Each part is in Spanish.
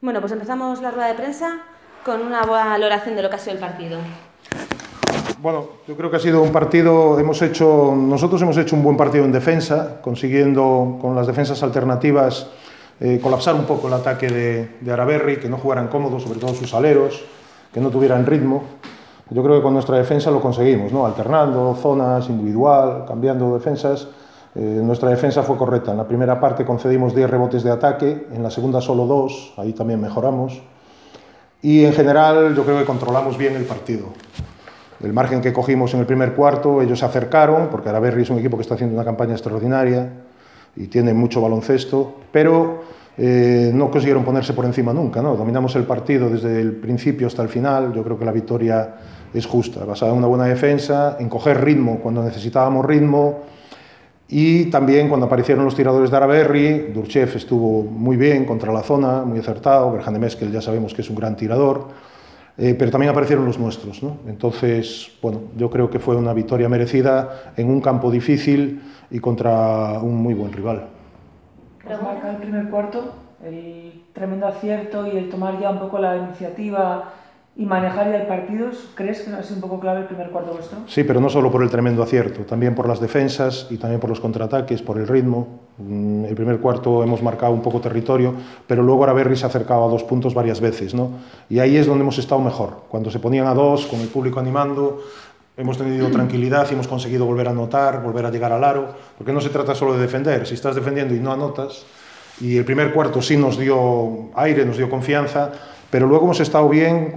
Bueno, pues empezamos la rueda de prensa con una valoración de lo que ha sido el partido. Bueno, yo creo que ha sido un partido, nosotros hemos hecho un buen partido en defensa, consiguiendo con las defensas alternativas colapsar un poco el ataque de Araberri, que no jugaran cómodos, sobre todo sus aleros, que no tuvieran ritmo. Yo creo que con nuestra defensa lo conseguimos, ¿no? Alternando zonas, individual, cambiando defensas. Nuestra defensa fue correcta. En la primera parte concedimos 10 rebotes de ataque, en la segunda solo 2, ahí también mejoramos. Y en general yo creo que controlamos bien el partido. El margen que cogimos en el primer cuarto, ellos se acercaron, porque Araberri es un equipo que está haciendo una campaña extraordinaria y tiene mucho baloncesto, pero no consiguieron ponerse por encima nunca, ¿no? Dominamos el partido desde el principio hasta el final. Yo creo que la victoria es justa, basada en una buena defensa, en coger ritmo cuando necesitábamos ritmo, y también cuando aparecieron los tiradores de Araberri. Durchev estuvo muy bien contra la zona, muy acertado. Berhan de Meskel ya sabemos que es un gran tirador, pero también aparecieron los nuestros, ¿no? Entonces, bueno, yo creo que fue una victoria merecida en un campo difícil y contra un muy buen rival. Tras marcar el primer cuarto, el tremendo acierto y el tomar ya un poco la iniciativa y manejar ya el partido, ¿crees que ha sido un poco clave el primer cuarto vuestro? Sí, pero no solo por el tremendo acierto, también por las defensas y también por los contraataques, por el ritmo. El primer cuarto hemos marcado un poco territorio, pero luego Araberri se ha acercado a 2 puntos varias veces, ¿no? Y ahí es donde hemos estado mejor. Cuando se ponían a 2, con el público animando, hemos tenido tranquilidad y hemos conseguido volver a anotar, volver a llegar al aro, porque no se trata solo de defender. Si estás defendiendo y no anotas, y el primer cuarto sí nos dio aire, nos dio confianza, pero luego hemos estado bien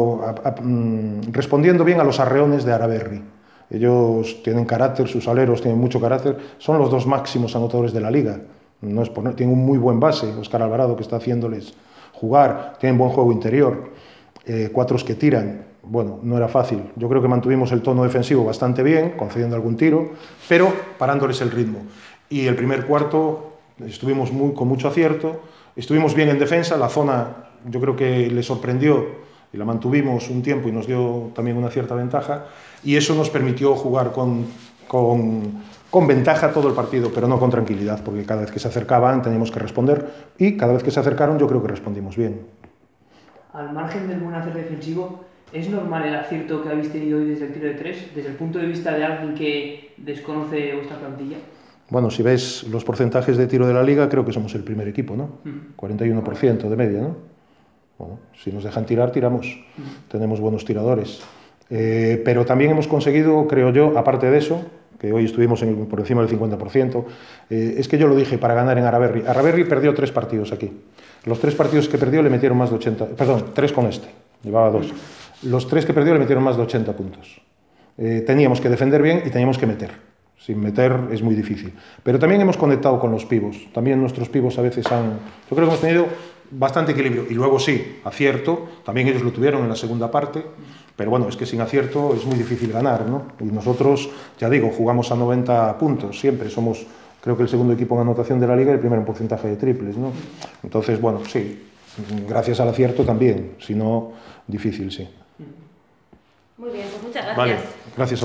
respondiendo bien a los arreones de Araberri. Ellos tienen carácter, sus aleros tienen mucho carácter, son los 2 máximos anotadores de la liga. No es tienen un muy buen base, Óscar Alvarado, que está haciéndoles jugar, tienen buen juego interior, 4 que tiran. Bueno, no era fácil. Yo creo que mantuvimos el tono defensivo bastante bien, concediendo algún tiro, pero parándoles el ritmo. Y el primer cuarto estuvimos con mucho acierto, estuvimos bien en defensa, la zona yo creo que le sorprendió y la mantuvimos un tiempo y nos dio también una cierta ventaja, y eso nos permitió jugar con ventaja todo el partido, pero no con tranquilidad, porque cada vez que se acercaban teníamos que responder, y cada vez que se acercaron yo creo que respondimos bien. Al margen del buen hacer defensivo, ¿es normal el acierto que habéis tenido hoy desde el tiro de 3, desde el punto de vista de alguien que desconoce vuestra plantilla? Bueno, si ves los porcentajes de tiro de la liga, creo que somos el primer equipo, ¿no? 41% de media, ¿no? Bueno, si nos dejan tirar, tiramos. Tenemos buenos tiradores. Pero también hemos conseguido, creo yo, aparte de eso, que hoy estuvimos por encima del 50%, es que yo lo dije, para ganar en Araberri. Araberri perdió 3 partidos aquí. Los 3 partidos que perdió le metieron más de 80... Perdón, 3 con este, llevaba 2. Los 3 que perdió le metieron más de 80 puntos. Teníamos que defender bien y teníamos que meter. Sin meter es muy difícil. Pero también hemos conectado con los pivos. También nuestros pivos a veces han... Yo creo que hemos tenido bastante equilibrio. Y luego sí, acierto. También ellos lo tuvieron en la segunda parte. Pero bueno, es que sin acierto es muy difícil ganar, ¿no? Y nosotros, ya digo, jugamos a 90 puntos. Siempre somos, creo que el segundo equipo en anotación de la liga y el primero en porcentaje de triples, ¿no? Entonces, bueno, sí. Gracias al acierto también. Si no, difícil, sí. Muy bien, pues muchas gracias. Vale, gracias a